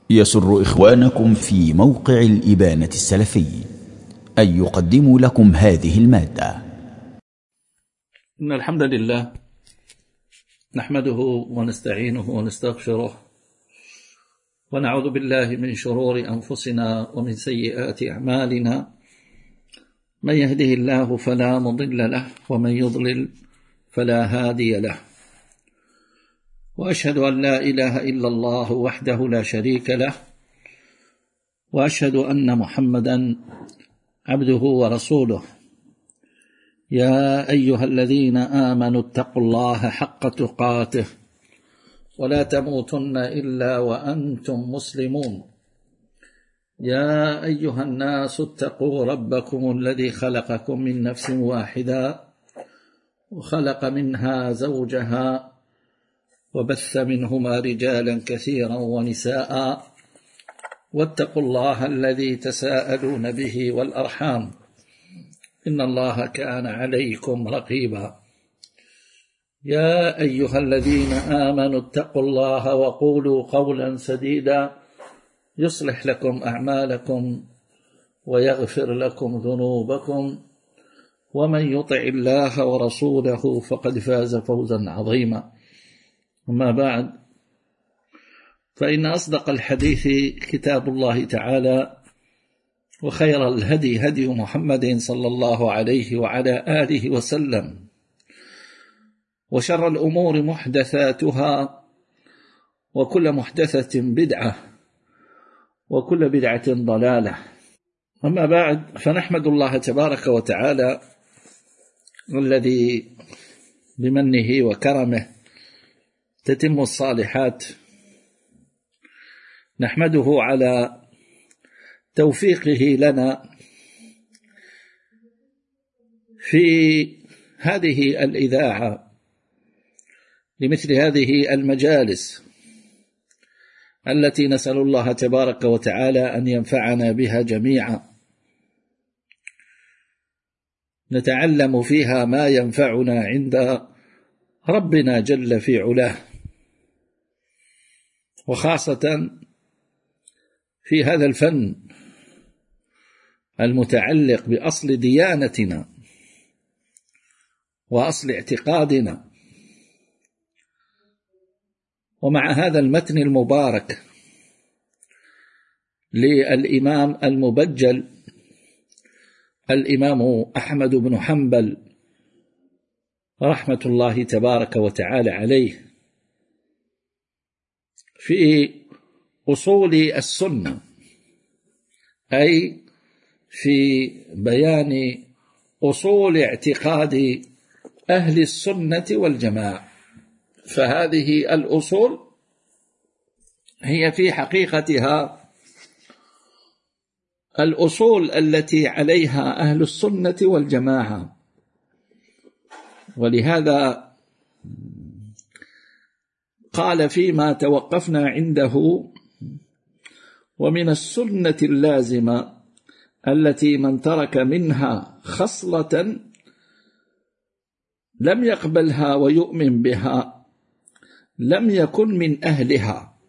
يسر إخوانكم في موقع الإبانة السلفي أن يقدموا لكم هذه المادة. إن الحمد لله نحمده ونستعينه ونستغفره ونعوذ بالله من شرور أنفسنا ومن سيئات أعمالنا، من يهده الله فلا مضل له ومن يضلل فلا هادي له، وأشهد أن لا إله إلا الله وحده لا شريك له، وأشهد أن محمدا عبده ورسوله. يا أيها الذين آمنوا اتقوا الله حق تقاته ولا تموتن إلا وأنتم مسلمون. يا أيها الناس اتقوا ربكم الذي خلقكم من نفس واحدة وخلق منها زوجها وبث منهما رجالا كثيرا ونساء، واتقوا الله الذي تساءلون به والأرحام إن الله كان عليكم رقيبا. يا أيها الذين آمنوا اتقوا الله وقولوا قولا سديدا يصلح لكم أعمالكم ويغفر لكم ذنوبكم، ومن يطع الله ورسوله فقد فاز فوزا عظيما. أما بعد، فإن أصدق الحديث كتاب الله تعالى، وخير الهدي هدي محمد صلى الله عليه وعلى آله وسلم، وشر الأمور محدثاتها، وكل محدثة بدعة، وكل بدعة ضلالة. أما بعد، فنحمد الله تبارك وتعالى الذي بمنه وكرمه تتم الصالحات، نحمده على توفيقه لنا في هذه الإذاعة لمثل هذه المجالس التي نسأل الله تبارك وتعالى أن ينفعنا بها جميعا، نتعلم فيها ما ينفعنا عند ربنا جل في علاه، وخاصة في هذا الفن المتعلق بأصل ديانتنا وأصل اعتقادنا. ومع هذا المتن المبارك للإمام المبجل الإمام أحمد بن حنبل رحمة الله تبارك وتعالى عليه في أصول السنة، أي في بيان أصول اعتقاد أهل السنة والجماعة. فهذه الأصول هي في حقيقتها الأصول التي عليها أهل السنة والجماعة. ولهذا قال فيما توقفنا عنده: ومن السنة اللازمة التي من ترك منها خصلة لم يقبلها ويؤمن بها لم يكن من أهلها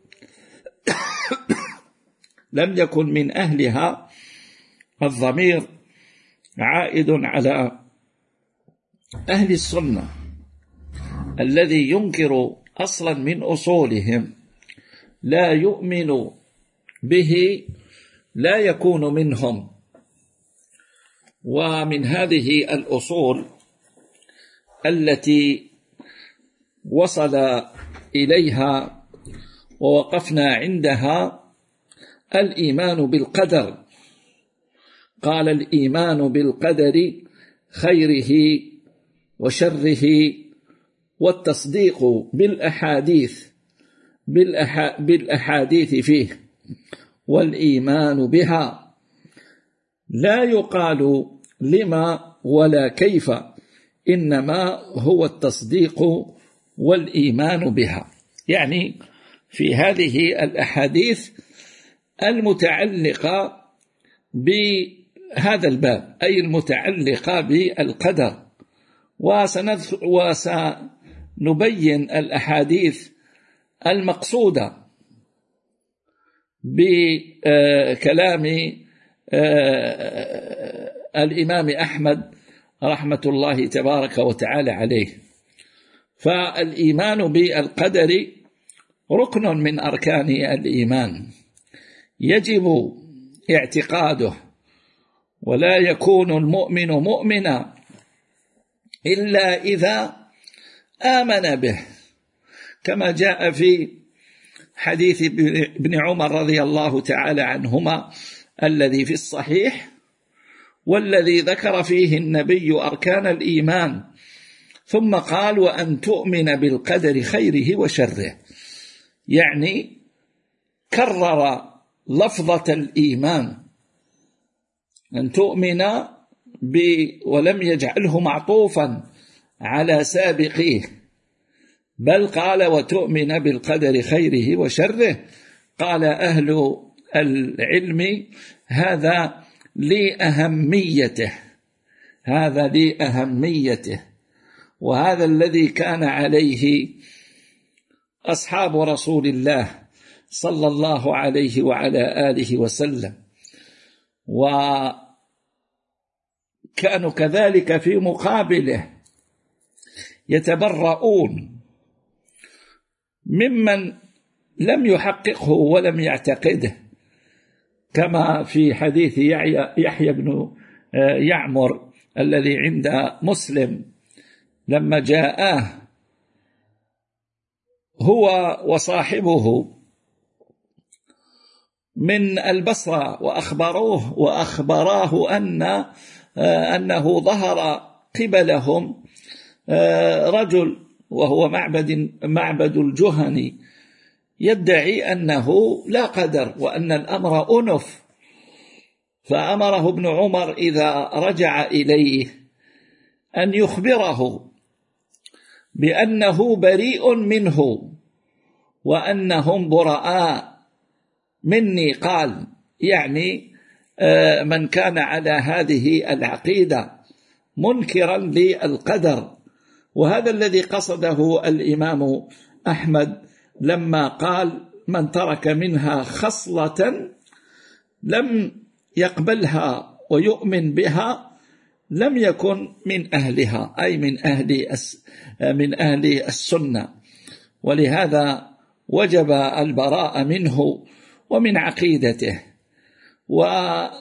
لم يكن من أهلها. الضمير عائد على أهل السنة الذي ينكر أصلا من أصولهم لا يؤمن به لا يكون منهم. ومن هذه الأصول التي وصل إليها ووقفنا عندها الإيمان بالقدر. قال: الإيمان بالقدر خيره وشره، والتصديق بالأحاديث فيه، والإيمان بها. لا يقال لما ولا كيف، إنما هو التصديق والإيمان بها. يعني في هذه الأحاديث المتعلقة بهذا الباب، أي المتعلقة بالقدر، وسنبين الأحاديث المقصودة بكلام الإمام أحمد رحمة الله تبارك وتعالى عليه. فالإيمان بالقدر ركن من أركان الإيمان يجب اعتقاده، ولا يكون المؤمن مؤمنا إلا إذا آمن به، كما جاء في حديث ابن عمر رضي الله تعالى عنهما الذي في الصحيح، والذي ذكر فيه النبي أركان الإيمان ثم قال: وأن تؤمن بالقدر خيره وشره، يعني كرر لفظة الإيمان، أن تؤمن ولم يجعله معطوفا على سابقيه، بل قال: وتؤمن بالقدر خيره وشره. قال أهل العلم: هذا لأهميته، هذا لأهميته، وهذا الذي كان عليه أصحاب رسول الله صلى الله عليه وعلى آله وسلم، وكانوا كذلك في مقابله يتبرؤون ممن لم يحققه ولم يعتقده، كما في حديث يحيى بن يعمر الذي عند مسلم لما جاءه هو وصاحبه من البصرة وأخبراه أنه ظهر قبلهم رجل وهو معبد الجهني يدعي أنه لا قدر وأن الأمر أنف، فأمره ابن عمر إذا رجع إليه أن يخبره بأنه بريء منه وأنهم براء مني. قال يعني من كان على هذه العقيدة منكرا للقدر، وهذا الذي قصده الإمام أحمد لما قال: من ترك منها خصلة لم يقبلها ويؤمن بها لم يكن من أهلها، أي من أهل السنة، ولهذا وجب البراء منه ومن عقيدته. ومما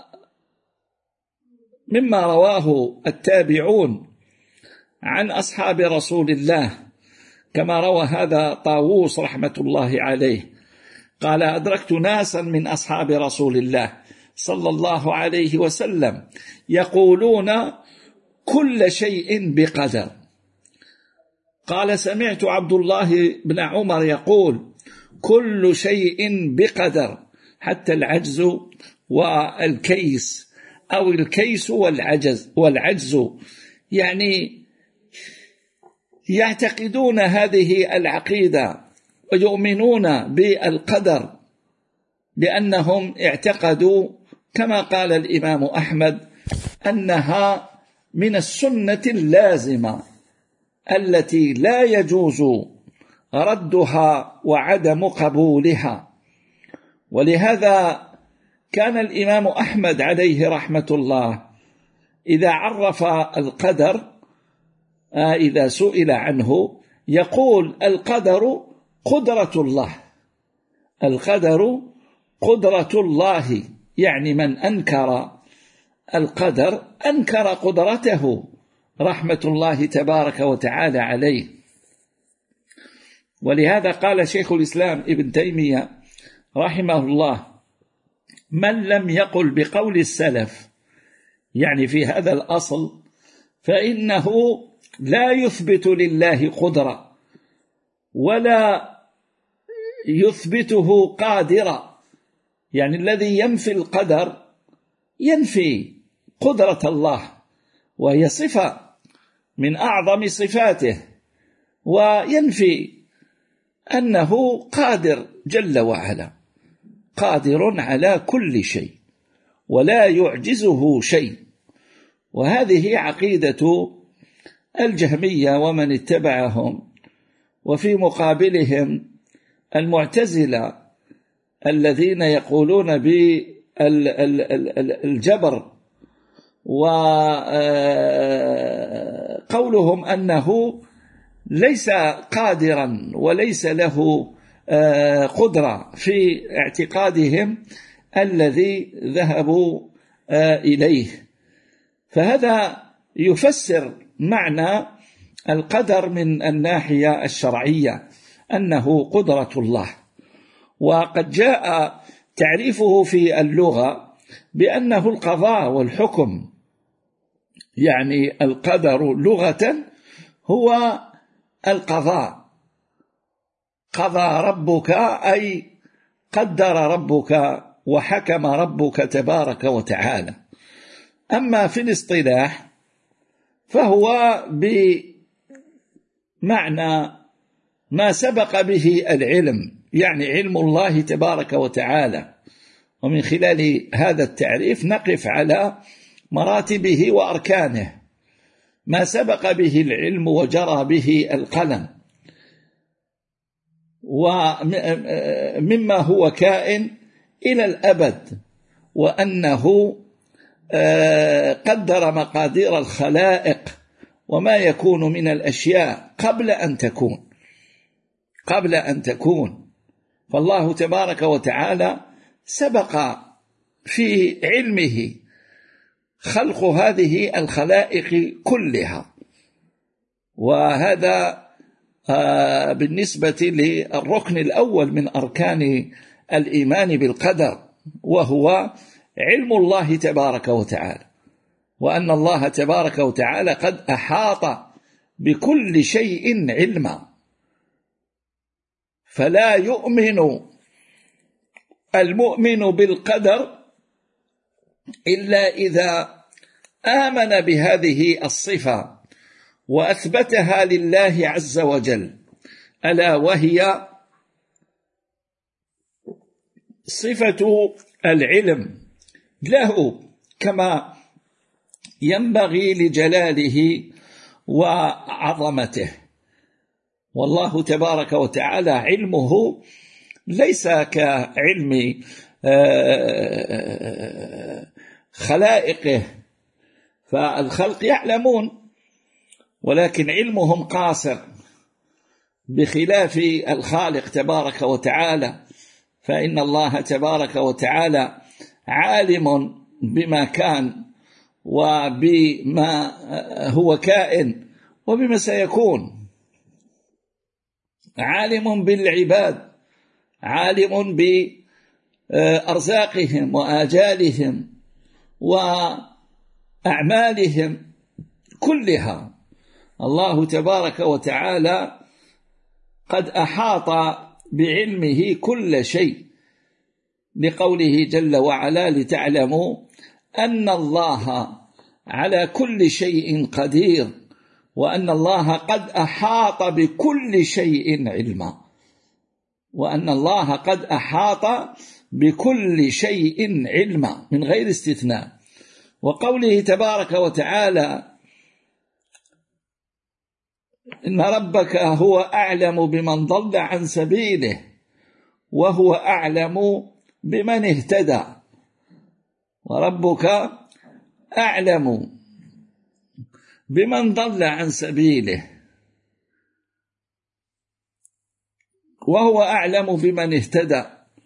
رواه التابعون عن أصحاب رسول الله كما روى هذا طاووس رحمة الله عليه قال: أدركت ناسا من أصحاب رسول الله صلى الله عليه وسلم يقولون كل شيء بقدر. قال: سمعت عبد الله بن عمر يقول: كل شيء بقدر حتى العجز والكيس، أو الكيس والعجز، يعني يعتقدون هذه العقيدة ويؤمنون بالقدر لأنهم اعتقدوا كما قال الإمام أحمد أنها من السنة اللازمة التي لا يجوز ردها وعدم قبولها. ولهذا كان الإمام أحمد عليه رحمة الله إذا عرف القدر إذا سئل عنه يقول: القدر قدرة الله، القدر قدرة الله، يعني من أنكر القدر أنكر قدرته رحمة الله تبارك وتعالى عليه. ولهذا قال شيخ الإسلام ابن تيمية رحمه الله: من لم يقل بقول السلف، يعني في هذا الأصل، فإنه لا يثبت لله قدرة ولا يثبته قادرا، يعني الذي ينفي القدر ينفي قدرة الله، وهي صفة من أعظم صفاته، وينفي أنه قادر جل وعلا، قادر على كل شيء ولا يعجزه شيء. وهذه عقيدة الجهمية ومن اتبعهم، وفي مقابلهم المعتزلة الذين يقولون بالجبر وقولهم أنه ليس قادرا وليس له قدرة في اعتقادهم الذي ذهبوا إليه. فهذا يفسر معنى القدر من الناحية الشرعية أنه قدرة الله. وقد جاء تعريفه في اللغة بأنه القضاء والحكم، يعني القدر لغة هو القضاء. قضى ربك أي قدر ربك وحكم ربك تبارك وتعالى. أما في الاصطلاح فهو بمعنى ما سبق به العلم، يعني علم الله تبارك وتعالى. ومن خلال هذا التعريف نقف على مراتبه وأركانه، ما سبق به العلم وجرى به القلم، ومما هو كائن إلى الأبد، وأنه قدر مقادير الخلائق وما يكون من الأشياء قبل أن تكون. فالله تبارك وتعالى سبق في علمه خلق هذه الخلائق كلها. وهذا بالنسبة للركن الأول من أركان الإيمان بالقدر، وهو علم الله تبارك وتعالى، وأن الله تبارك وتعالى قد أحاط بكل شيء علما. فلا يؤمن المؤمن بالقدر إلا إذا آمن بهذه الصفة وأثبتها لله عز وجل، ألا وهي صفة العلم له كما ينبغي لجلاله وعظمته. والله تبارك وتعالى علمه ليس كعلم خلائقه، فالخلق يعلمون ولكن علمهم قاصر بخلاف الخالق تبارك وتعالى. فإن الله تبارك وتعالى عالم بما كان وبما هو كائن وبما سيكون، عالم بالعباد، عالم بأرزاقهم وآجالهم وأعمالهم كلها. الله تبارك وتعالى قد أحاط بعلمه كل شيء، لقوله جل وعلا: لتعلموا أن الله على كل شيء قدير وأن الله قد أحاط بكل شيء علما. وأن الله قد أحاط بكل شيء علما من غير استثناء. وقوله تبارك وتعالى: إن ربك هو أعلم بمن ضل عن سبيله وهو أعلم بمن اهتدى. وربك أعلم بمن ضل عن سبيله وهو أعلم بمن اهتدى.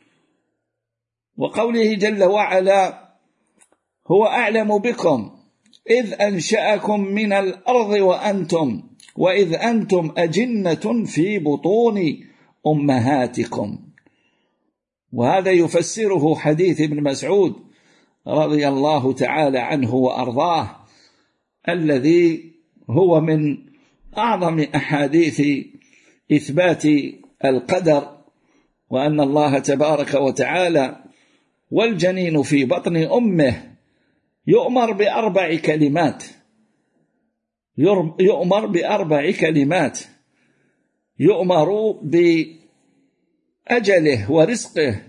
وقوله جل وعلا: هو أعلم بكم إذ أنشأكم من الأرض وإذ أنتم أجنة في بطون أمهاتكم. وهذا يفسره حديث ابن مسعود رضي الله تعالى عنه وأرضاه، الذي هو من أعظم أحاديث إثبات القدر، وأن الله تبارك وتعالى والجنين في بطن أمه يؤمر بأربع كلمات، يؤمر بأجله ورزقه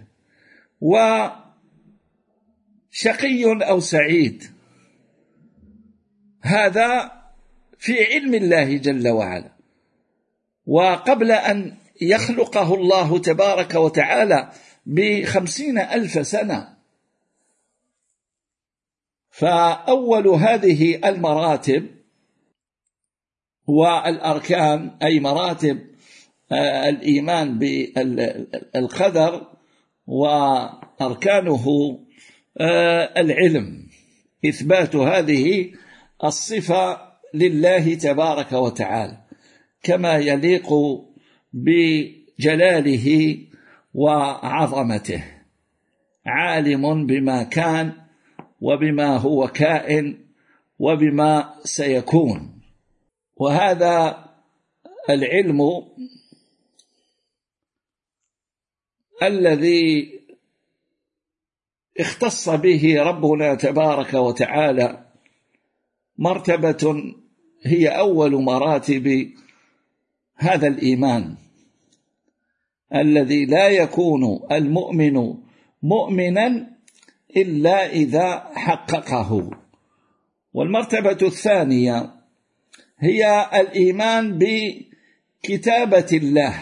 وشقي أو سعيد. هذا في علم الله جل وعلا. وقبل أن يخلقه الله تبارك وتعالى ب50,000 سنة. فأول هذه المراتب والأركان، أي مراتب الإيمان بالقدر، وأركانه العلم، إثبات هذه الصفة لله تبارك وتعالى كما يليق بجلاله وعظمته، عالم بما كان وبما هو كائن وبما سيكون. وهذا العلم الذي اختص به ربنا تبارك وتعالى مرتبة هي أول مراتب هذا الإيمان، الذي لا يكون المؤمن مؤمنا إلا إذا حققه. والمرتبة الثانية هي الإيمان بكتابة الله،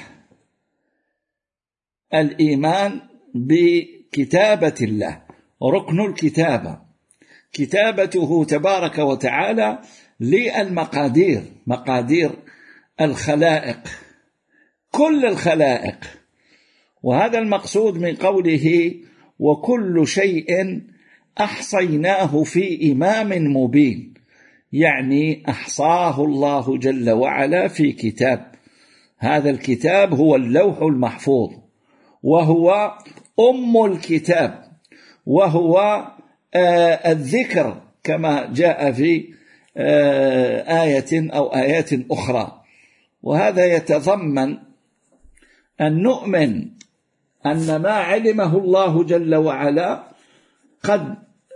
الإيمان بكتابة الله، ركن الكتابة، كتابته تبارك وتعالى للمقادير، مقادير الخلائق، كل الخلائق. وهذا المقصود من قوله وكل شيء أحصيناه في إمام مبين، يعني أحصاه الله جل وعلا في كتاب. هذا الكتاب هو اللوح المحفوظ، وهو أم الكتاب، وهو الذكر كما جاء في آية أو آيات أخرى. وهذا يتضمن أن نؤمن أن ما علمه الله جل وعلا قد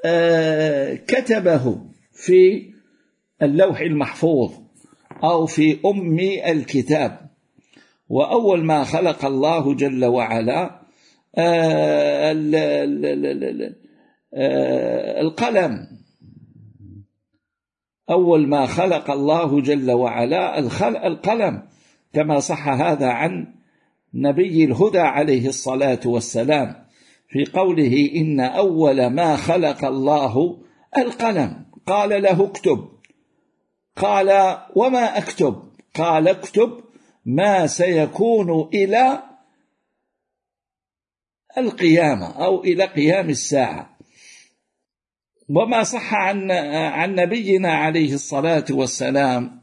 كتبه في اللوح المحفوظ أو في أم الكتاب. وأول ما خلق الله جل وعلا القلم، أول ما خلق الله جل وعلا القلم، كما صح هذا عن نبي الهدى عليه الصلاة والسلام في قوله إن أول ما خلق الله القلم، قال له اكتب، قال وما أكتب؟ قال اكتب ما سيكون إلى القيامة أو إلى قيام الساعة. وما صح عن نبينا عليه الصلاة والسلام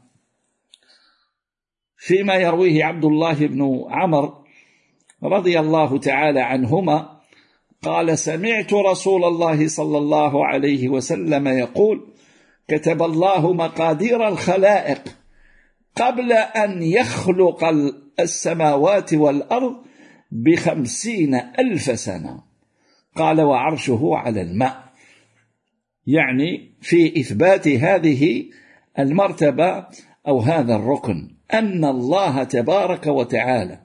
فيما يرويه عبد الله بن عمرو رضي الله تعالى عنهما قال سمعت رسول الله صلى الله عليه وسلم يقول كتب الله مقادير الخلائق قبل أن يخلق السماوات والأرض ب50,000 سنة. قال وعرشه على الماء، يعني في إثبات هذه المرتبة أو هذا الركن، أن الله تبارك وتعالى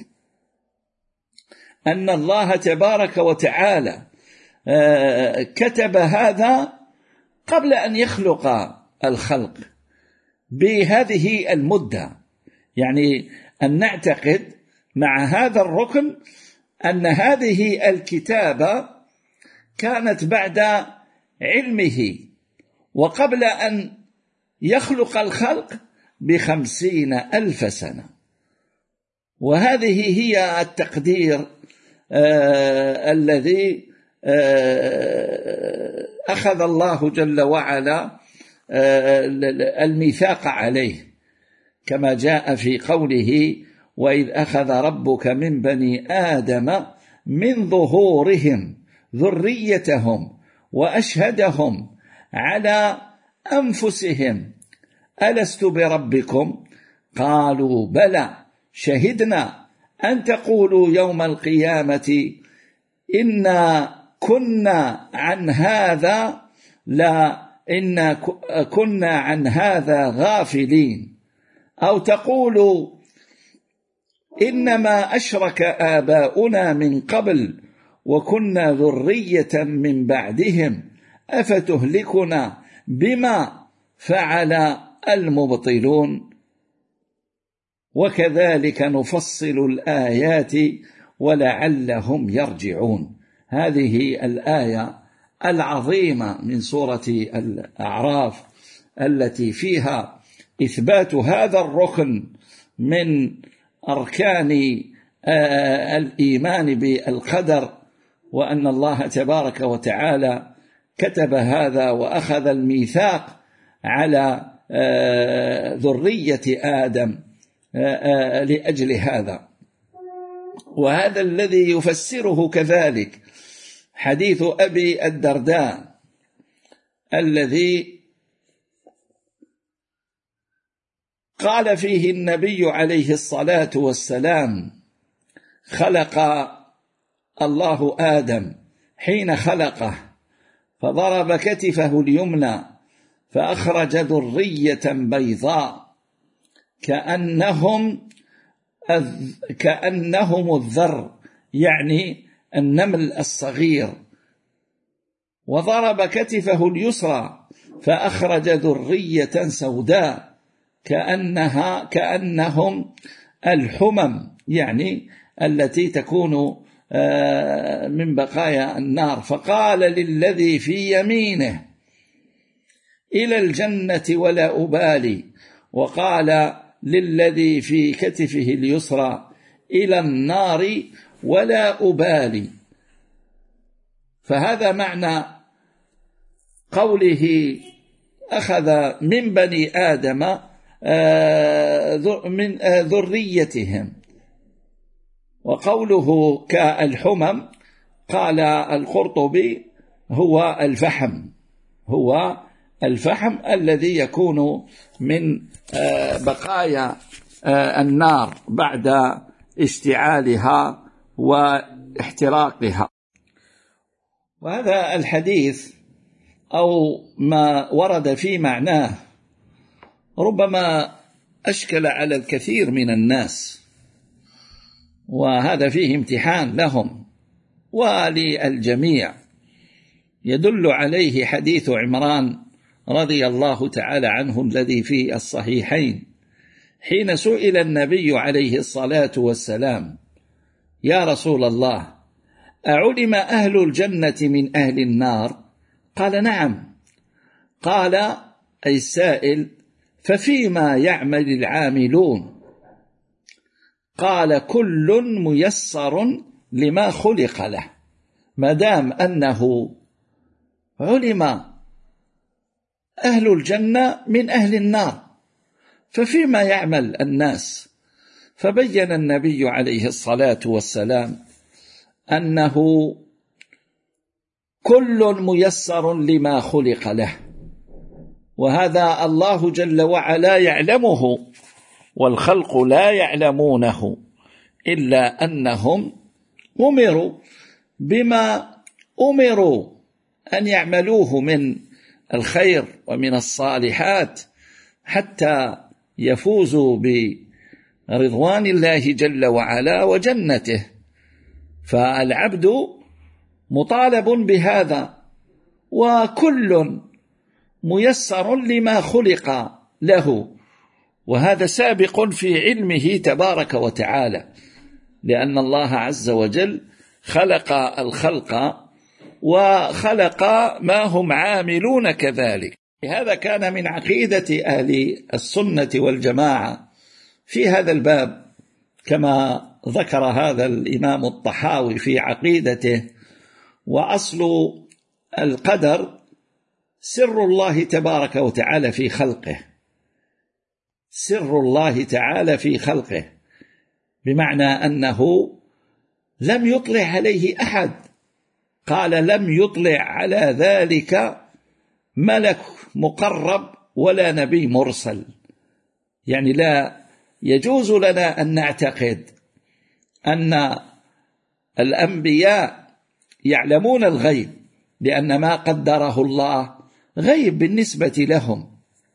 كتب هذا قبل أن يخلق الخلق بهذه المدة. يعني أن نعتقد مع هذا الركن أن هذه الكتابة كانت بعد علمه وقبل أن يخلق الخلق ب50,000 سنة. وهذه هي التقدير الذي أخذ الله جل وعلا الميثاق عليه، كما جاء في قوله وإذ أخذ ربك من بني آدم من ظهورهم ذريتهم وأشهدهم على أنفسهم ألست بربكم قالوا بلى شهدنا أن تقولوا يوم القيامة إنا كنا عن هذا غافلين، أو تقولوا إنما أشرك آباؤنا من قبل وكنا ذرية من بعدهم أفتهلكنا بما فعل المبطلون وكذلك نفصل الآيات ولعلهم يرجعون. هذه الآية العظيمة من سورة الأعراف التي فيها إثبات هذا الركن من أركان الإيمان بالقدر، وأن الله تبارك وتعالى كتب هذا وأخذ الميثاق على ذرية آدم لأجل هذا. وهذا الذي يفسره كذلك حديث أبي الدرداء الذي قال فيه النبي عليه الصلاة والسلام: خلق الله آدم حين خلقه فضرب كتفه اليمنى فأخرج ذرية بيضاء كأنهم الذر، يعني النمل الصغير، وضرب كتفه اليسرى فأخرج ذرية سوداء كأنهم الحمم، يعني التي تكون من بقايا النار. فقال للذي في يمينه: إلى الجنة ولا أبالي، وقال للذي في كتفه اليسرى: إلى النار ولا أبالي. فهذا معنى قوله أخذ من بني آدم من ذريتهم. وقوله كالحمم قال القرطبي هو الفحم الذي يكون من بقايا النار بعد اشتعالها واحتراقها. وهذا الحديث أو ما ورد في معناه ربما أشكل على الكثير من الناس، وهذا فيه امتحان لهم وللجميع. يدل عليه حديث عمران رضي الله تعالى عنه الذي في الصحيحين، حين سئل النبي عليه الصلاة والسلام: يا رسول الله، أعلم أهل الجنة من أهل النار؟ قال: نعم. قال أي السائل: ففيما يعمل العاملون؟ قال: كل ميسر لما خلق له. ما دام أنه علم أهل الجنة من أهل النار، ففيما يعمل الناس؟ فبين النبي عليه الصلاة والسلام أنه كل ميسر لما خلق له، وهذا الله جل وعلا يعلمه والخلق لا يعلمونه، إلا أنهم أمروا بما أمروا أن يعملوه من الخير ومن الصالحات حتى يفوزوا برضوان الله جل وعلا وجنته. فالعبد مطالب بهذا، وكل ميسر لما خلق له، وهذا سابق في علمه تبارك وتعالى، لأن الله عز وجل خلق الخلق وخلق ما هم عاملون كذلك. هذا كان من عقيدة أهل السنة والجماعة في هذا الباب، كما ذكر هذا الإمام الطحاوي في عقيدته: وأصل القدر سر الله تبارك وتعالى في خلقه، سر الله تعالى في خلقه، بمعنى أنه لم يطلع عليه أحد. قال: لم يطلع على ذلك ملك مقرب ولا نبي مرسل. يعني لا يجوز لنا أن نعتقد أن الأنبياء يعلمون الغيب، لأن ما قدره الله غيب بالنسبة لهم.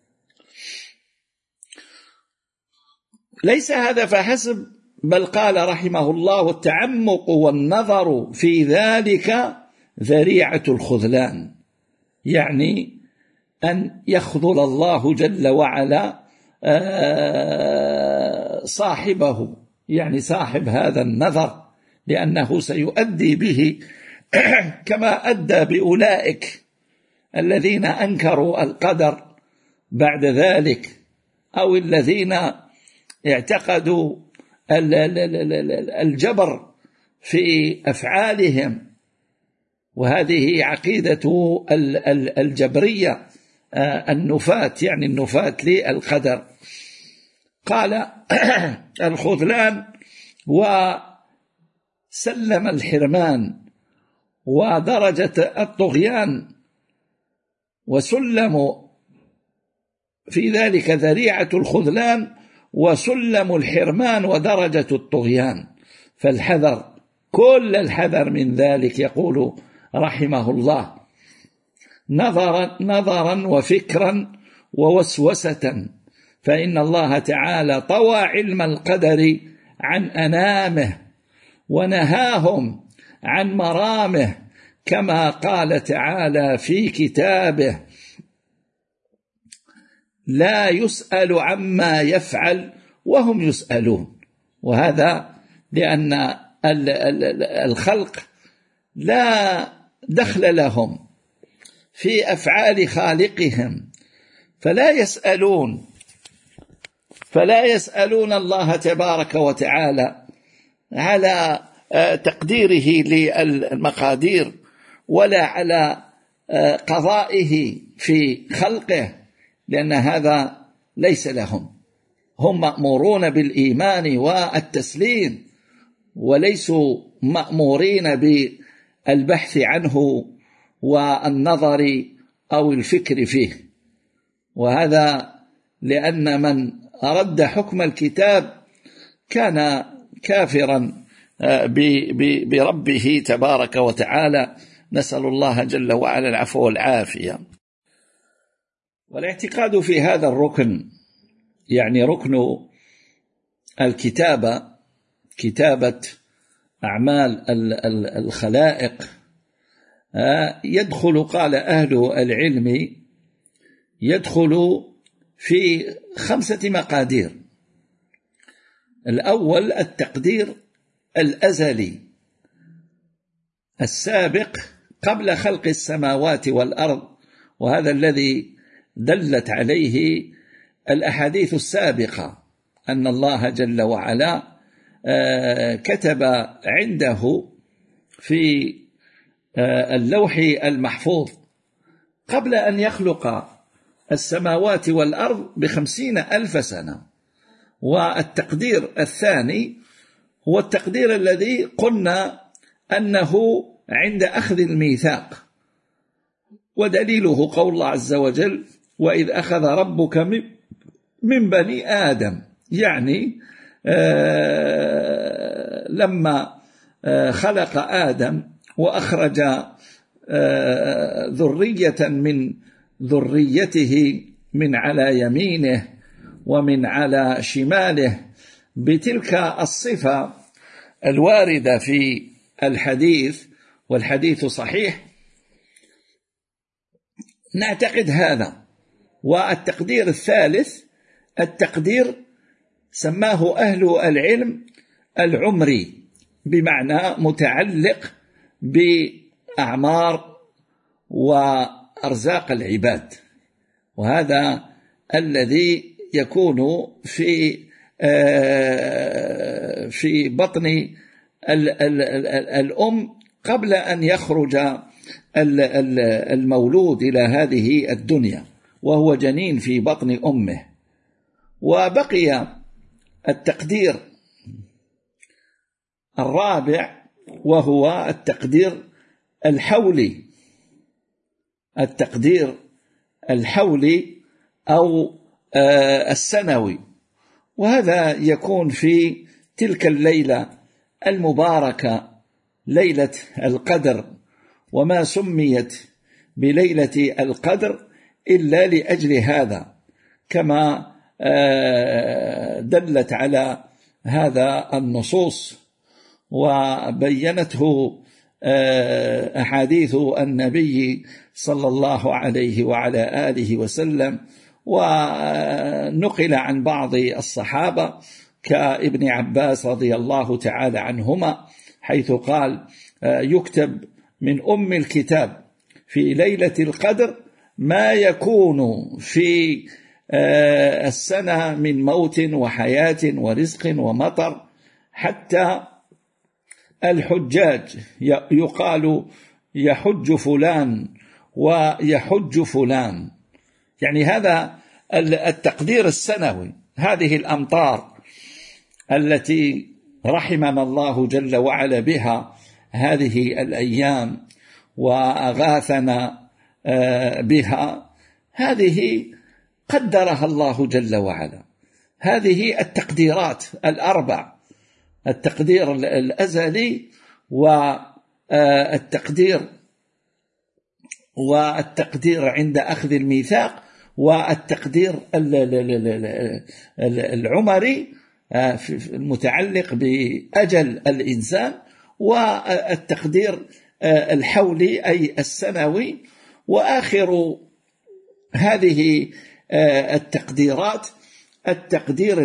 ليس هذا فحسب، بل قال رحمه الله: والتعمق والنظر في ذلك ذريعة الخذلان، يعني أن يخذل الله جل وعلا صاحبه، يعني صاحب هذا النظر لأنه سيؤدي به كما أدى بأولئك الذين أنكروا القدر بعد ذلك، أو الذين اعتقدوا الجبر في أفعالهم، وهذه عقيدة الجبرية النفاة، يعني النفاة للقدر. قال الخذلان وسلم الحرمان ودرجة الطغيان، وسلم في ذلك ذريعة الخذلان وسلم الحرمان ودرجة الطغيان، فالحذر كل الحذر من ذلك. يقول رحمه الله: نظرا وفكرا ووسوسة، فإن الله تعالى طوى علم القدر عن أنامه ونهاهم عن مرامه، كما قال تعالى في كتابه: لا يسأل عما يفعل وهم يسألون. وهذا لأن الخلق لا دخل لهم في أفعال خالقهم، فلا يسألون الله تبارك وتعالى على تقديره للمقادير ولا على قضائه في خلقه، لأن هذا ليس لهم. هم مأمورون بالإيمان والتسليم، وليسوا مأمورين بالبحث عنه والنظر أو الفكر فيه. وهذا لأن من رد حكم الكتاب كان كافرا بربه تبارك وتعالى، نسأل الله جل وعلا العفو والعافية. والاعتقاد في هذا الركن، يعني ركن الكتابة، كتابة أعمال الخلائق، يدخل، قال أهل العلم، يدخل في 5 مقادير. الأول التقدير الأزلي السابق قبل خلق السماوات والأرض، وهذا الذي دلت عليه الأحاديث السابقة، أن الله جل وعلا كتب عنده في اللوح المحفوظ قبل أن يخلق السماوات والأرض ب50,000 سنة. والتقدير الثاني هو التقدير الذي قلنا أنه عند أخذ الميثاق، ودليله قول الله عز وجل: وإذ أخذ ربك من بني آدم، يعني لما خلق آدم وأخرج ذرية من ذريته من على يمينه ومن على شماله بتلك الصفة الواردة في الحديث، والحديث صحيح، نعتقد هذا. والتقدير الثالث التقدير سماه أهل العلم العمري، بمعنى متعلق بأعمار وأرزاق العباد، وهذا الذي يكون في بطن الأم قبل أن يخرج المولود إلى هذه الدنيا، وهو جنين في بطن أمه. وبقي التقدير الرابع، وهو التقدير الحولي، التقدير الحولي أو السنوي، وهذا يكون في تلك الليلة المباركة، ليلة القدر، وما سميت بليلة القدر إلا لأجل هذا، كما دلت على هذا النصوص وبينته أحاديث النبي صلى الله عليه وعلى آله وسلم، ونقل عن بعض الصحابة كابن عباس رضي الله تعالى عنهما حيث قال يكتب من أم الكتاب في ليلة القدر ما يكون في السنة من موت وحياة ورزق ومطر، حتى الحجاج يقال يحج فلان ويحج فلان، يعني هذا التقدير السنوي. هذه الأمطار التي رحمنا الله جل وعلا بها هذه الأيام وأغاثنا بها، هذه قدرها الله جل وعلا. هذه التقديرات الأربع: التقدير الأزلي والتقدير عند أخذ الميثاق والتقدير العمري المتعلق بأجل الإنسان والتقدير الحولي أي السنوي. وآخر هذه التقديرات التقدير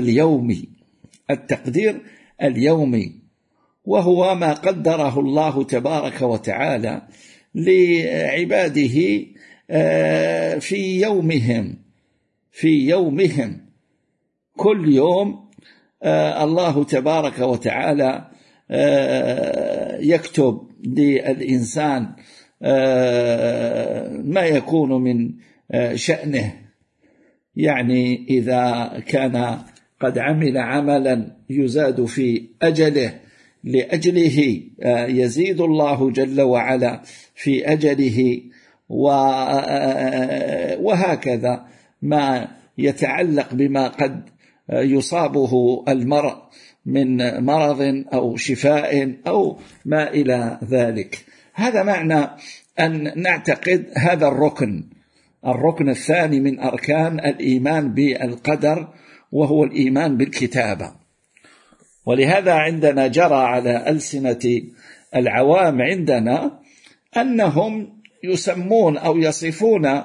اليومي، وهو ما قدره الله تبارك وتعالى لعباده في يومهم. كل يوم الله تبارك وتعالى يكتب للإنسان ما يكون من شأنه، يعني إذا كان قد عمل عملا يزاد في أجله لأجله يزيد الله جل وعلا في أجله، وهكذا ما يتعلق بما قد يصابه المرء من مرض أو شفاء أو ما إلى ذلك. هذا معنى أن نعتقد هذا الركن الثاني من أركان الإيمان بالقدر، وهو الإيمان بالكتابة. ولهذا عندنا جرى على ألسنة العوام عندنا أنهم يسمون أو يصفون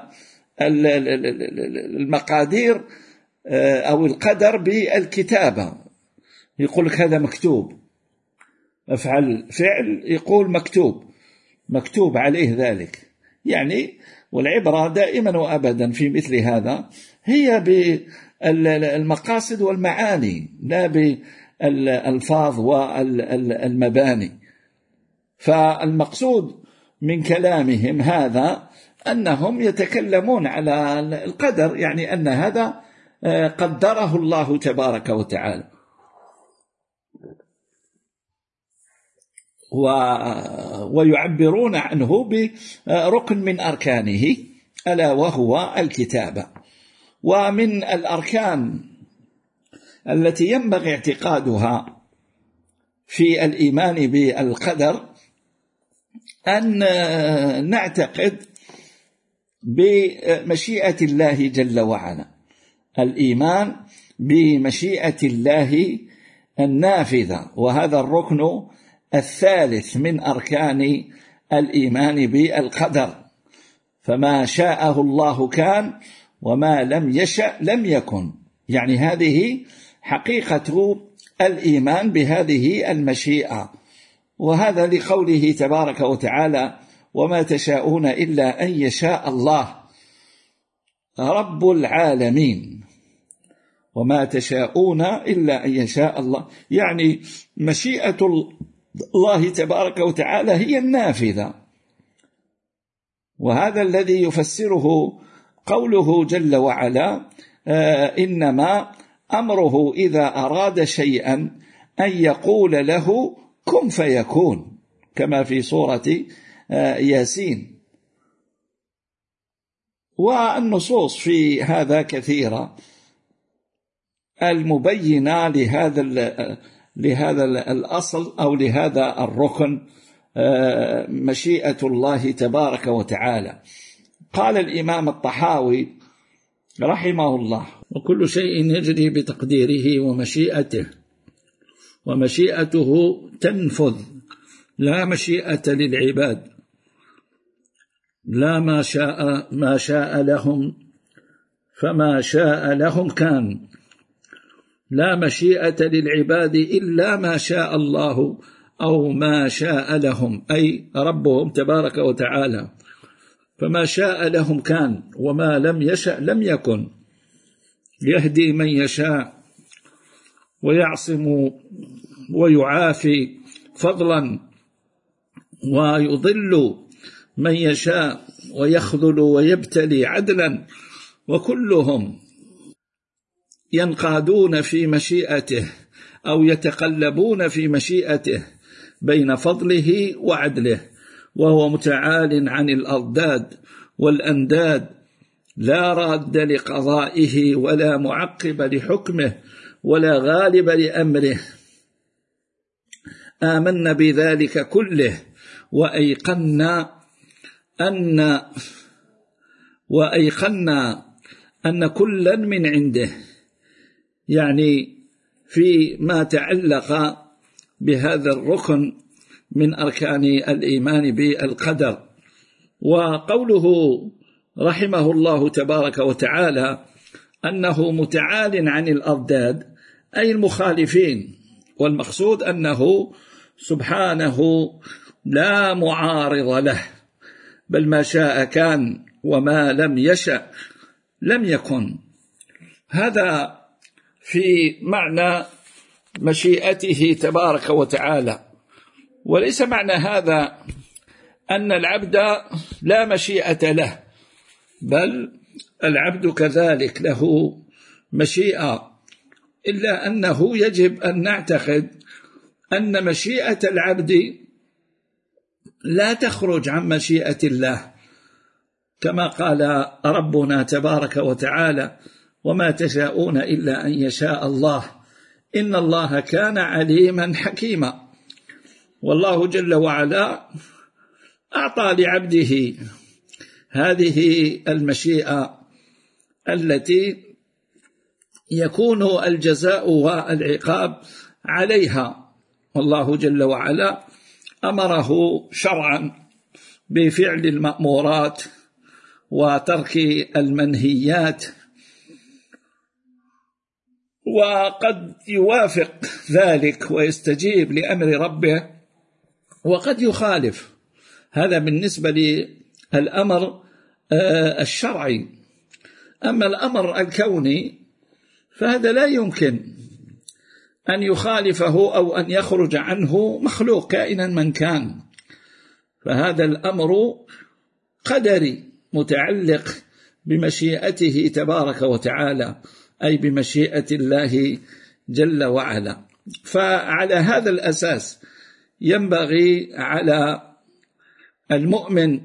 المقادير أو القدر بالكتابة. يقول لك هذا مكتوب، افعل فعل يقول مكتوب عليه ذلك، يعني والعبرة دائما وأبدا في مثل هذا هي بالمقاصد والمعاني لا بالألفاظ والمباني. فالمقصود من كلامهم هذا أنهم يتكلمون على القدر، يعني أن هذا قدره الله تبارك وتعالى، ويعبرون عنه بركن من أركانه ألا وهو الكتابة. ومن الأركان التي ينبغي اعتقادها في الإيمان بالقدر أن نعتقد بمشيئة الله جل وعلا، الإيمان بمشيئة الله النافذة، وهذا الركن الثالث من أركان الإيمان بالقدر. فما شاءه الله كان وما لم يشأ لم يكن، يعني هذه حقيقة الإيمان بهذه المشيئة. وهذا لقوله تبارك وتعالى وما تشاءون إلا أن يشاء الله رب العالمين. وما تشاءون إلا أن يشاء الله، يعني مشيئة الله تبارك وتعالى هي النافذة. وهذا الذي يفسره قوله جل وعلا إنما أمره إذا أراد شيئا أن يقول له كن فيكون، كما في سورة ياسين. والنصوص في هذا كثيرة المبينة لهذا الأصل أو لهذا الركن مشيئة الله تبارك وتعالى. قال الإمام الطحاوي رحمه الله وكل شيء يجري بتقديره ومشيئته، ومشيئته تنفذ لا مشيئة للعباد، لا ما شاء لهم فما شاء لهم كان، لا مشيئة للعباد إلا ما شاء الله أو ما شاء لهم، أي ربهم تبارك وتعالى، فما شاء لهم كان، وما لم يشأ لم يكن. يهدي من يشاء ويعصم ويعافي فضلا، ويضل من يشاء ويخذل ويبتلي عدلا، وكلهم ينقادون في مشيئته أو يتقلبون في مشيئته بين فضله وعدله، وهو متعال عن الأضداد والأنداد، لا راد لقضائه ولا معقب لحكمه ولا غالب لأمره. آمنا بذلك كله وأيقنا أن كلا من عنده، يعني فيما تعلق بهذا الركن من أركان الإيمان بالقدر. وقوله رحمه الله تبارك وتعالى أنه متعال عن الأضداد أي المخالفين، والمقصود أنه سبحانه لا معارض له، بل ما شاء كان وما لم يشأ لم يكن. هذا في معنى مشيئته تبارك وتعالى. وليس معنى هذا أن العبد لا مشيئة له، بل العبد كذلك له مشيئة، إلا أنه يجب أن نعتقد أن مشيئة العبد لا تخرج عن مشيئة الله، كما قال ربنا تبارك وتعالى: وما تشاءون إلا أن يشاء الله إن الله كان عليما حكيما. والله جل وعلا أعطى لعبده هذه المشيئة التي يكون الجزاء والعقاب عليها، والله جل وعلا أمره شرعا بفعل المأمورات وترك المنهيات، وقد يوافق ذلك ويستجيب لأمر ربه وقد يخالف. هذا بالنسبة للأمر الشرعي. أما الأمر الكوني فهذا لا يمكن أن يخالفه أو أن يخرج عنه مخلوق كائنا من كان، فهذا الأمر قدري متعلق بمشيئته تبارك وتعالى، أي بمشيئة الله جل وعلا. فعلى هذا الأساس ينبغي على المؤمن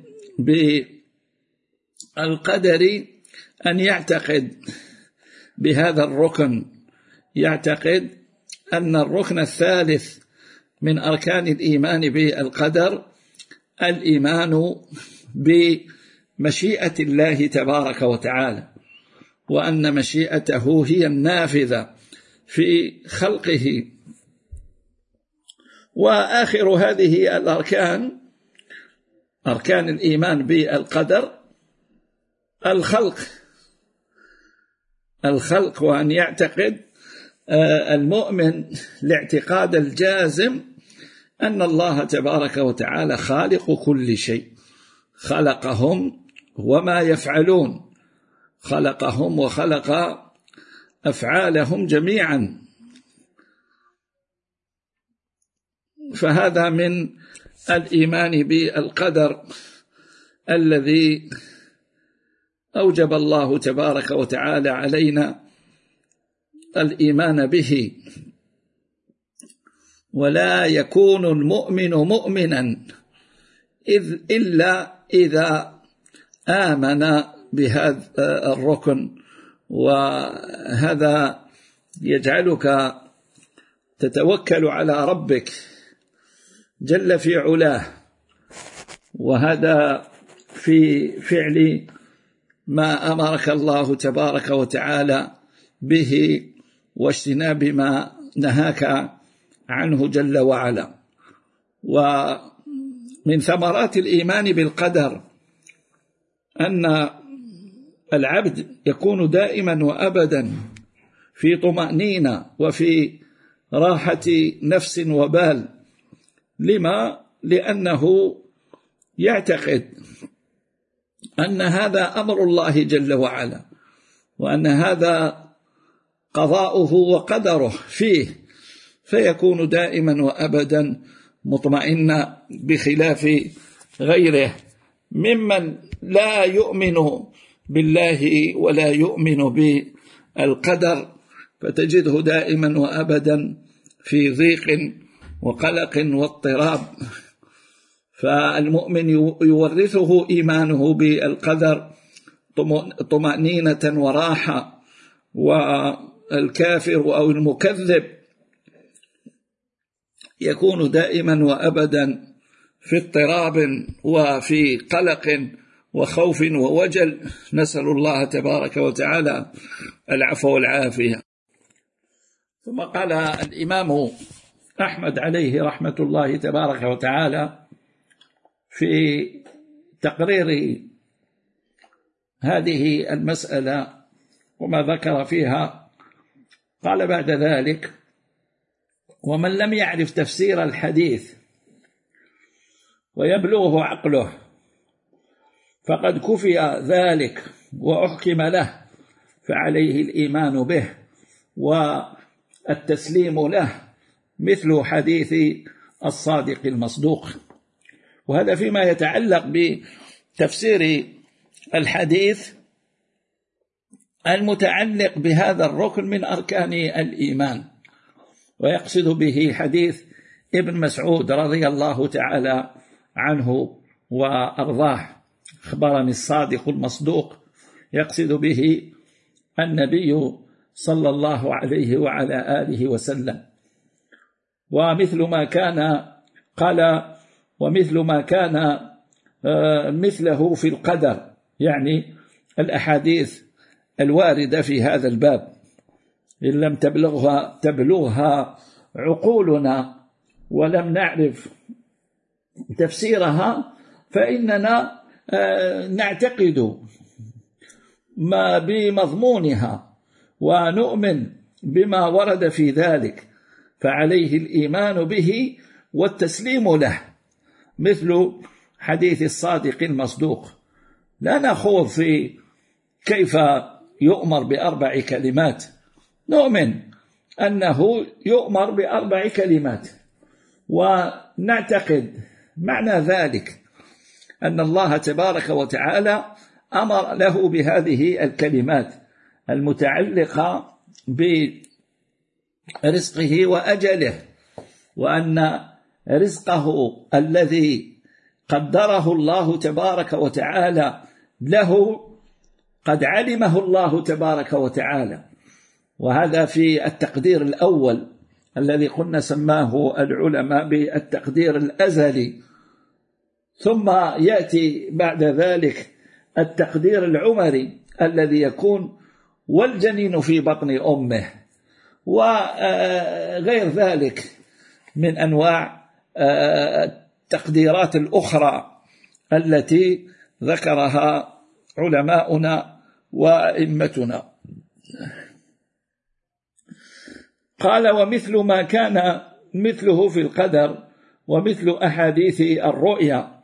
بالقدر أن يعتقد بهذا الركن، يعتقد أن الركن الثالث من أركان الإيمان بالقدر الإيمان بمشيئة الله تبارك وتعالى، وأن مشيئته هي النافذة في خلقه. وآخر هذه الأركان، أركان الإيمان بالقدر، الخلق، وأن يعتقد المؤمن الاعتقاد الجازم أن الله تبارك وتعالى خالق كل شيء، خلقهم وما يفعلون، خلقهم وخلق أفعالهم جميعا. فهذا من الإيمان بالقدر الذي أوجب الله تبارك وتعالى علينا الإيمان به. ولا يكون المؤمن مؤمنا إلا إذا آمن بهذا الركن، وهذا يجعلك تتوكل على ربك جل في علاه، وهذا في فعل ما أمرك الله تبارك وتعالى به واجتناب ما نهاك عنه جل وعلا. ومن ثمرات الإيمان بالقدر أن العبد يكون دائما وأبدا في طمأنينة وفي راحة نفس وبال، لما؟ لأنه يعتقد أن هذا أمر الله جل وعلا، وأن هذا قضاؤه وقدره فيه، فيكون دائما وأبدا مطمئنا، بخلاف غيره ممن لا يؤمن بالله ولا يؤمن بالقدر، فتجده دائما وأبدا في ضيق وقلق واضطراب. فالمؤمن يورثه إيمانه بالقدر طمأنينة وراحة، والكافر أو المكذب يكون دائما وأبدا في اضطراب وفي قلق وخوف ووجل، نسأل الله تبارك وتعالى العفو والعافية. ثم قال الإمام أحمد عليه رحمة الله تبارك وتعالى في تقرير هذه المسألة وما ذكر فيها، قال بعد ذلك: ومن لم يعرف تفسير الحديث ويبلغه عقله فقد كفي ذلك وأحكم له، فعليه الإيمان به والتسليم له، مثل حديث الصادق المصدوق. وهذا فيما يتعلق بتفسير الحديث المتعلق بهذا الركن من أركان الإيمان، ويقصد به حديث ابن مسعود رضي الله تعالى عنه وأرضاه: أخبرني الصادق المصدوق، يقصد به النبي صلى الله عليه وعلى آله وسلم. ومثل ما كان، قال: ومثل ما كان مثله في القدر، يعني الأحاديث الواردة في هذا الباب، إن لم تبلغها عقولنا ولم نعرف تفسيرها فإننا نعتقد ما بمضمونها ونؤمن بما ورد في ذلك، فعليه الإيمان به والتسليم له، مثل حديث الصادق المصدوق. لا نخوض في كيف يؤمر بأربع كلمات، نؤمن أنه يؤمر بأربع كلمات، ونعتقد معنى ذلك أن الله تبارك وتعالى أمر له بهذه الكلمات المتعلقة برزقه وأجله، وأن رزقه الذي قدره الله تبارك وتعالى له قد علمه الله تبارك وتعالى. وهذا في التقدير الأول الذي قلنا سماه العلماء بالتقدير الأزلي. ثم يأتي بعد ذلك التقدير العمري الذي يكون والجنين في بطن أمه، وغير ذلك من أنواع التقديرات الأخرى التي ذكرها علماؤنا وأئمتنا. قال: ومثل ما كان مثله في القدر، ومثل أحاديث الرؤيا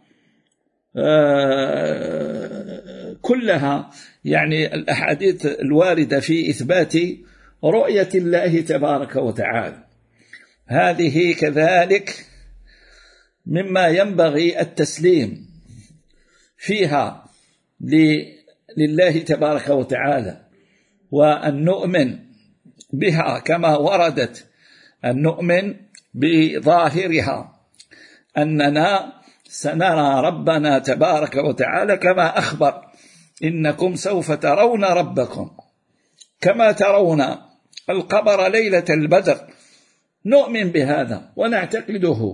كلها، يعني الأحاديث الواردة في إثبات رؤية الله تبارك وتعالى، هذه كذلك مما ينبغي التسليم فيها لله تبارك وتعالى، وأن نؤمن بها كما وردت، أن نؤمن بظاهرها، أننا سنرى ربنا تبارك وتعالى كما أخبر: إنكم سوف ترون ربكم كما ترون القمر ليلة البدر. نؤمن بهذا ونعتقده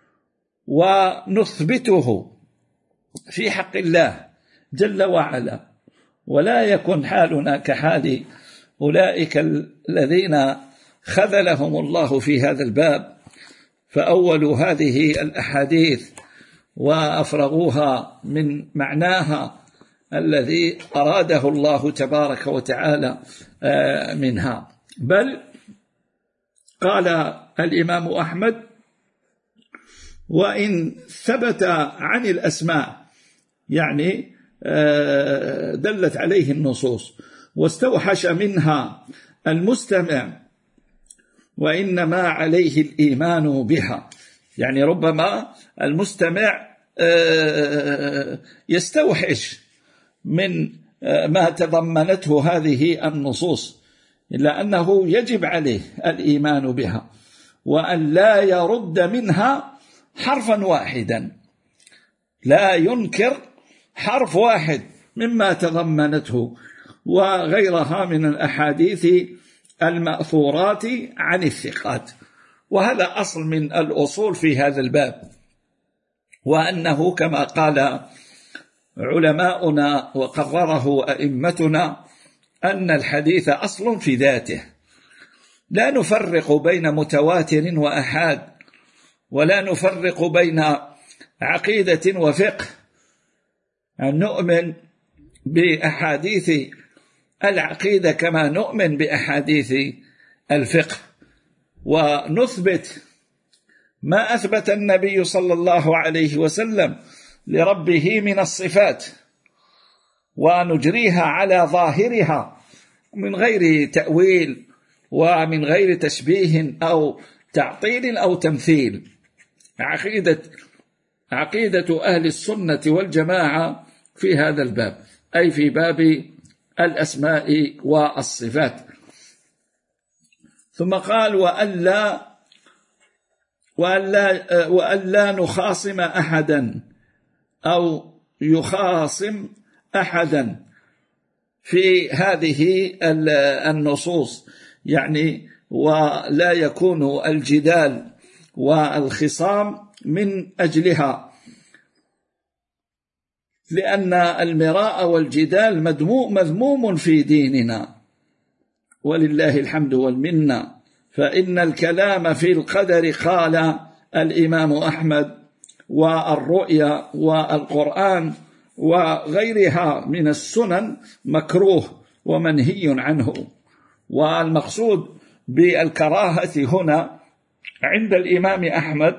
ونثبته في حق الله جل وعلا، ولا يكن حالنا كحال أولئك الذين خذلهم الله في هذا الباب، فأولوا هذه الأحاديث وأفرغوها من معناها الذي أراده الله تبارك وتعالى منها. بل قال الإمام أحمد: وإن ثبت عن الأسماء يعني دلت عليه النصوص واستوحش منها المستمع وإنما عليه الإيمان بها، يعني ربما المستمع يستوحش من ما تضمنته هذه النصوص، إلا أنه يجب عليه الإيمان بها وأن لا يرد منها حرفا واحدا، لا ينكر حرف واحد مما تضمنته وغيرها من الأحاديث المأثورات عن الثقات. وهذا أصل من الأصول في هذا الباب، وأنه كما قال علماؤنا وقرره أئمتنا أن الحديث أصل في ذاته، لا نفرق بين متواتر وأحاد، ولا نفرق بين عقيدة وفقه، أن نؤمن بأحاديث العقيدة كما نؤمن بأحاديث الفقه، ونثبت ما أثبت النبي صلى الله عليه وسلم لربه من الصفات ونجريها على ظاهرها من غير تأويل ومن غير تشبيه أو تعطيل أو تمثيل. عقيدة أهل السنة والجماعة في هذا الباب، أي في باب الأسماء والصفات. ثم قال وألا نخاصم أحدا أو يخاصم أحدا في هذه النصوص، يعني ولا يكون الجدال والخصام من أجلها، لأن المراء والجدال مذموم في ديننا ولله الحمد والمنة. فإن الكلام في القدر قال الإمام أحمد والرؤيا والقرآن وغيرها من السنن مكروه ومنهي عنه. والمقصود بالكراهة هنا عند الإمام أحمد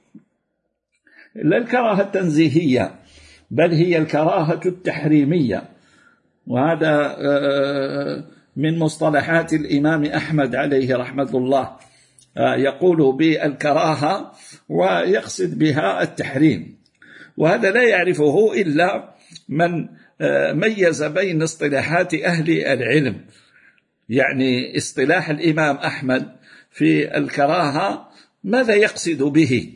لا الكراهة التنزيهية، بل هي الكراهة التحريمية، وهذا من مصطلحات الإمام أحمد عليه رحمة الله، يقول بالكراهة ويقصد بها التحريم، وهذا لا يعرفه إلا من ميز بين اصطلاحات أهل العلم. يعني اصطلاح الإمام أحمد في الكراهة ماذا يقصد به؟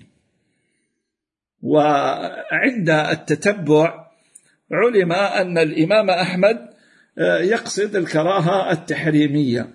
وعند التتبع علم أن الإمام أحمد يقصد الكراهة التحريمية.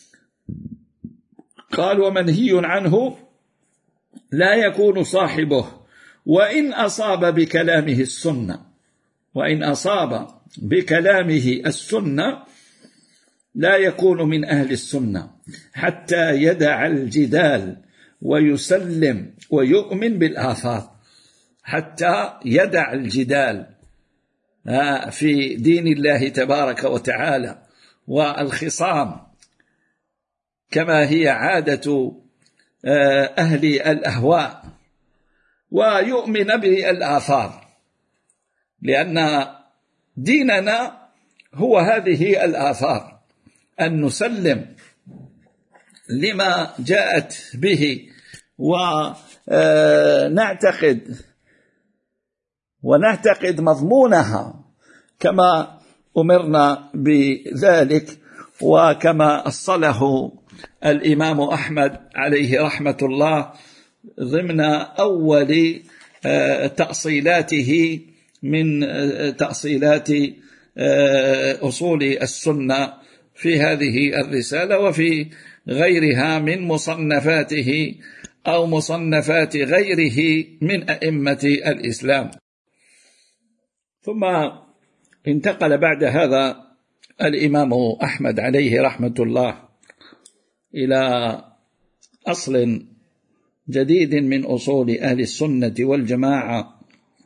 قال ومنهي عنه لا يكون صاحبه وإن أصاب بكلامه السنة، وإن أصاب بكلامه السنة لا يكون من أهل السنة حتى يدع الجدال ويسلم ويؤمن بالآثار، حتى يدع الجدال في دين الله تبارك وتعالى والخصام كما هي عادة أهل الأهواء، ويؤمن بالآثار، لأن ديننا هو هذه الآثار، أن نسلم لما جاءت به ونعتقد مضمونها كما أمرنا بذلك، وكما أصله الإمام أحمد عليه رحمة الله ضمن أول تأصيلاته من تأصيلات أصول السنة في هذه الرسالة وفي غيرها من مصنفاته أو مصنفات غيره من أئمة الإسلام. ثم انتقل بعد هذا الإمام أحمد عليه رحمة الله إلى أصل جديد من أصول أهل السنة والجماعة،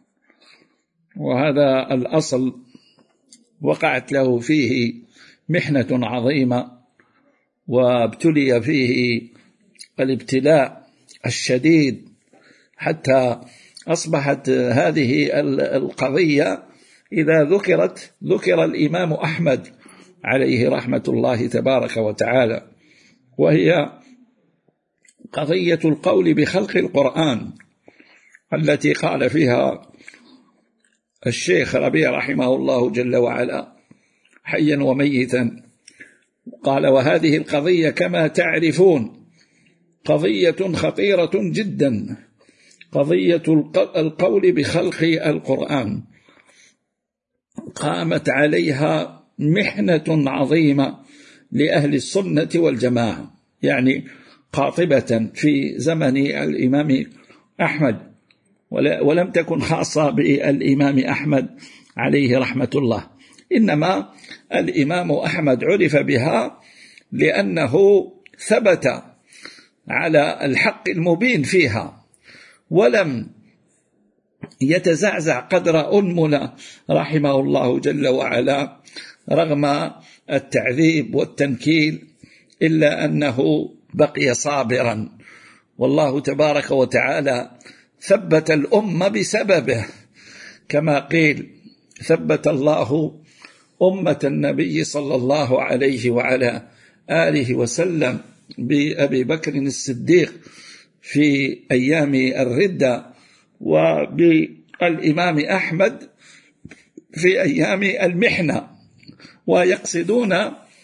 وهذا الأصل وقعت له فيه محنة عظيمة، وابتلي فيه الابتلاء الشديد حتى أصبحت هذه القضية إذا ذكر الإمام أحمد عليه رحمة الله تبارك وتعالى، وهي قضية القول بخلق القرآن التي قال فيها الشيخ ربيع رحمه الله جل وعلا حيا وميتا، قال: وهذه القضية كما تعرفون قضية خطيرة جدا، قضية القول بخلق القرآن، قامت عليها محنة عظيمة لأهل السنة والجماعة، يعني قاطبة في زمن الإمام أحمد، ولم تكن خاصة بالإمام أحمد عليه رحمة الله، إنما الإمام أحمد عرف بها لأنه ثبت على الحق المبين فيها، ولم يتزعزع قدر أنملة رحمه الله جل وعلا رغم التعذيب والتنكيل، إلا أنه بقي صابرا، والله تبارك وتعالى ثبت الأمة بسببه، كما قيل: ثبت الله أمة النبي صلى الله عليه وعلى آله وسلم بأبي بكر الصديق في أيام الردة، وبالإمام أحمد في أيام المحنة، ويقصدون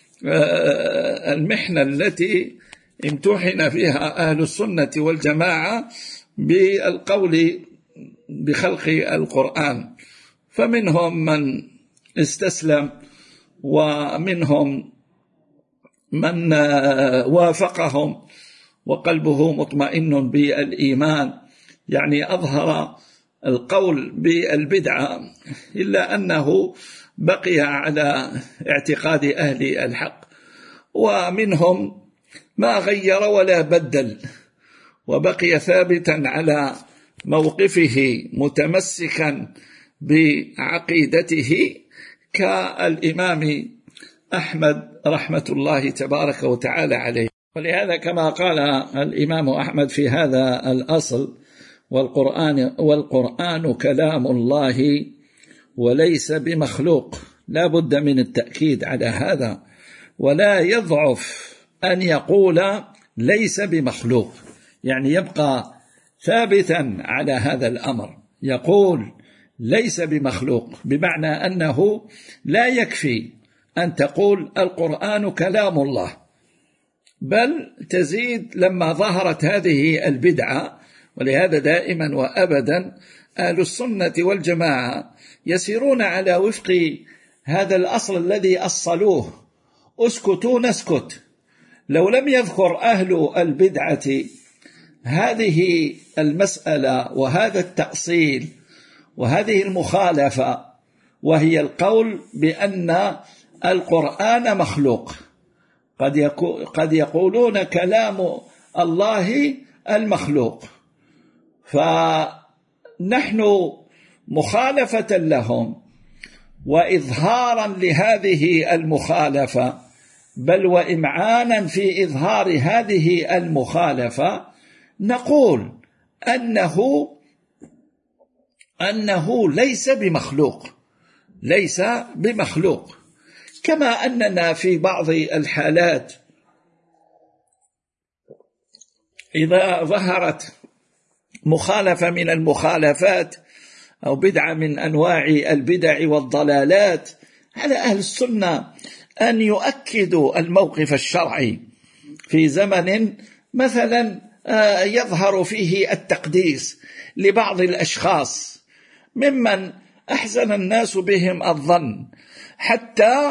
المحنة التي امتحن فيها أهل السنة والجماعة بالقول بخلق القرآن، فمنهم من استسلم ومنهم من وافقهم وقلبه مطمئن بالإيمان، يعني أظهر القول بالبدعة، إلا أنه بقي على اعتقاد أهل الحق، ومنهم ما غير ولا بدل وبقي ثابتا على موقفه متمسكا بعقيدته كالإمام أحمد رحمة الله تبارك وتعالى عليه. ولهذا كما قال الإمام أحمد في هذا الأصل: والقرآن كلام الله وليس بمخلوق، لا بد من التأكيد على هذا، ولا يضعف أن يقول ليس بمخلوق، يعني يبقى ثابتا على هذا الأمر، يقول ليس بمخلوق، بمعنى أنه لا يكفي أن تقول القرآن كلام الله، بل تزيد لما ظهرت هذه البدعة. ولهذا دائما وأبدا أهل السنة والجماعة يسيرون على وفق هذا الأصل الذي أصلوه: اسكتوا نسكت. لو لم يذكر أهل البدعة هذه المسألة وهذا التأصيل وهذه المخالفة، وهي القول بأن القرآن مخلوق، قد يقولون كلام الله المخلوق، فنحن مخالفة لهم وإظهارا لهذه المخالفة، بل وإمعانا في إظهار هذه المخالفة، نقول أنه ليس بمخلوق، ليس بمخلوق. كما أننا في بعض الحالات إذا ظهرت مخالفة من المخالفات أو بدعة من أنواع البدع والضلالات، على أهل السنة أن يؤكدوا الموقف الشرعي في زمن مثلا يظهر فيه التقديس لبعض الأشخاص ممن أحسن الناس بهم الظن، حتى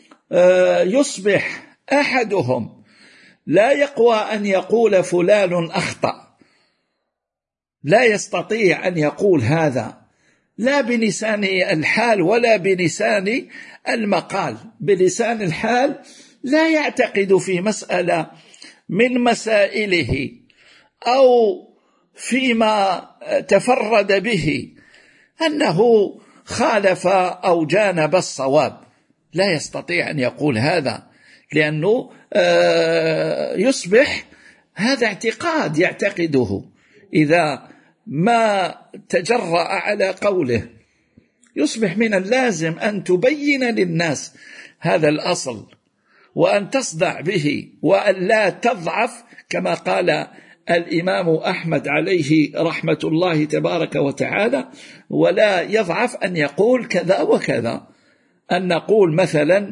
يصبح أحدهم لا يقوى أن يقول فلان أخطأ، لا يستطيع أن يقول هذا لا بلسان الحال ولا بلسان المقال. بلسان الحال لا يعتقد في مسألة من مسائله أو فيما تفرد به أنه خالف أو جانب الصواب، لا يستطيع أن يقول هذا، لأنه يصبح هذا اعتقاد يعتقده. إذا ما تجرأ على قوله، يصبح من اللازم أن تبين للناس هذا الأصل وأن تصدع به وأن لا تضعف، كما قال الإمام أحمد عليه رحمة الله تبارك وتعالى، ولا يضعف أن يقول كذا وكذا، أن نقول مثلا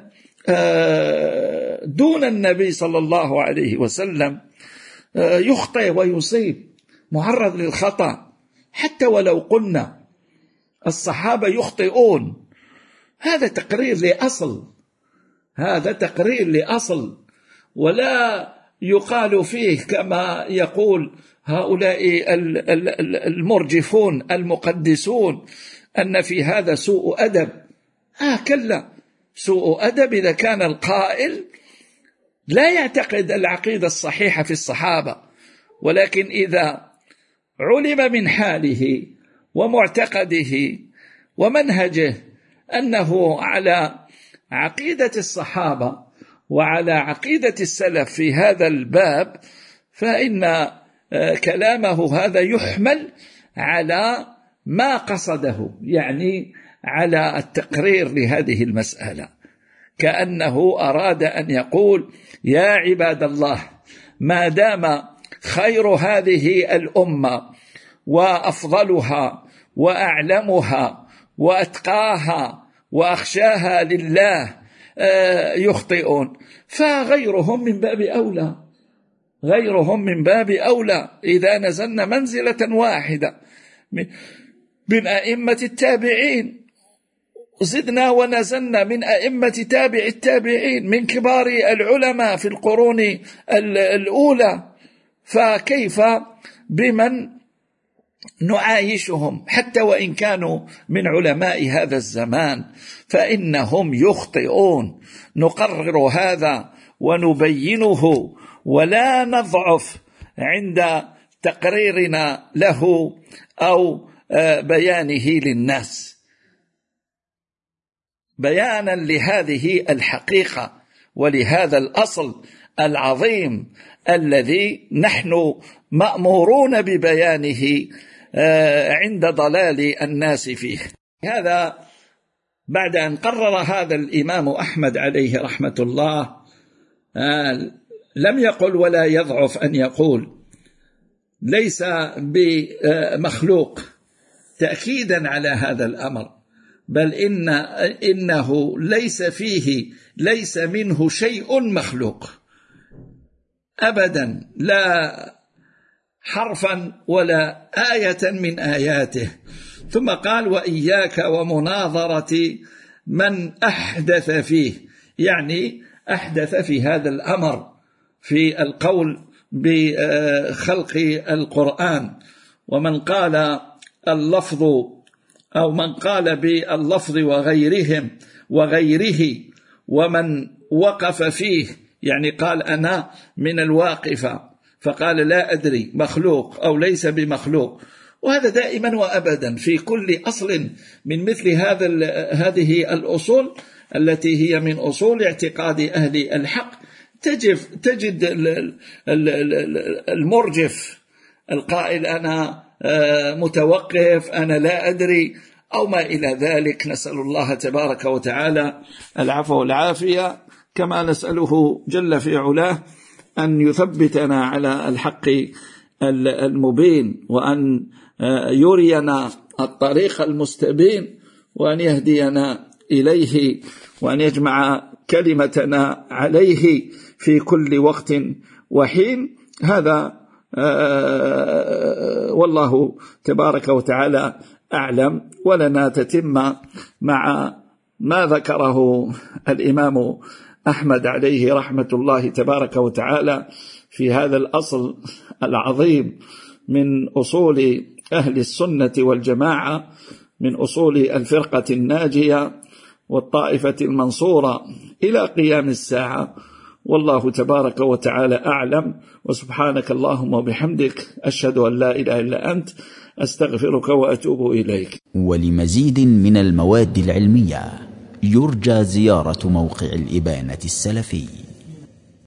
دون النبي صلى الله عليه وسلم يخطئ ويصيب، معرض للخطأ، حتى ولو قلنا الصحابة يخطئون، هذا تقرير لأصل، هذا تقرير لأصل، ولا يقال فيه كما يقول هؤلاء المرجفون المقدسون أن في هذا سوء أدب. كلا، سوء أدب إذا كان القائل لا يعتقد العقيدة الصحيحة في الصحابة، ولكن إذا علم من حاله ومعتقده ومنهجه أنه على عقيدة الصحابة وعلى عقيدة السلف في هذا الباب، فإن كلامه هذا يحمل على ما قصده، يعني على التقرير لهذه المسألة، كأنه أراد أن يقول يا عباد الله، ما دام خير هذه الأمة وأفضلها وأعلمها وأتقاها وأخشاها لله يخطئون، فغيرهم من باب أولى، غيرهم من باب أولى. إذا نزلنا منزلة واحدة من أئمة التابعين، زدنا ونزلنا من أئمة تابع التابعين، من كبار العلماء في القرون الأولى، فكيف بمن نعايشهم حتى وإن كانوا من علماء هذا الزمان، فإنهم يخطئون. نقرر هذا ونبينه ولا نضعف عند تقريرنا له أو بيانه للناس، بيانا لهذه الحقيقة ولهذا الأصل العظيم الذي نحن مأمورون ببيانه عند ضلال الناس فيه. هذا بعد أن قرر هذا الإمام أحمد عليه رحمة الله، لم يقل ولا يضعف أن يقول ليس بمخلوق تأكيدا على هذا الأمر، بل إنه ليس منه شيء مخلوق أبدا، لا حرفا ولا آية من آياته. ثم قال وإياك ومناظرة من أحدث فيه، يعني أحدث في هذا الأمر في القول بخلق القرآن، ومن قال اللفظ أو من قال باللفظ وغيره ومن وقف فيه، يعني قال أنا من الواقفة فقال لا أدري مخلوق أو ليس بمخلوق. وهذا دائما وأبدا في كل أصل من مثل هذه الأصول التي هي من أصول اعتقاد أهل الحق، تجد المرجف القائل أنا متوقف، أنا لا أدري، أو ما إلى ذلك. نسأل الله تبارك وتعالى العفو والعافية، كما نسأله جل في علاه أن يثبتنا على الحق المبين، وأن يرينا الطريق المستبين، وأن يهدينا إليه، وأن يجمع كلمتنا عليه في كل وقت وحين. هذا والله تبارك وتعالى أعلم. ولنا تتم مع ما ذكره الإمام أحمد عليه رحمة الله تبارك وتعالى في هذا الأصل العظيم من أصول أهل السنة والجماعة، من أصول الفرقة الناجية والطائفة المنصورة إلى قيام الساعة. والله تبارك وتعالى أعلم، وسبحانك اللهم وبحمدك، أشهد أن لا إله إلا أنت، أستغفرك وأتوب إليك. ولمزيد من المواد العلمية يرجى زيارة موقع الإبانة السلفي.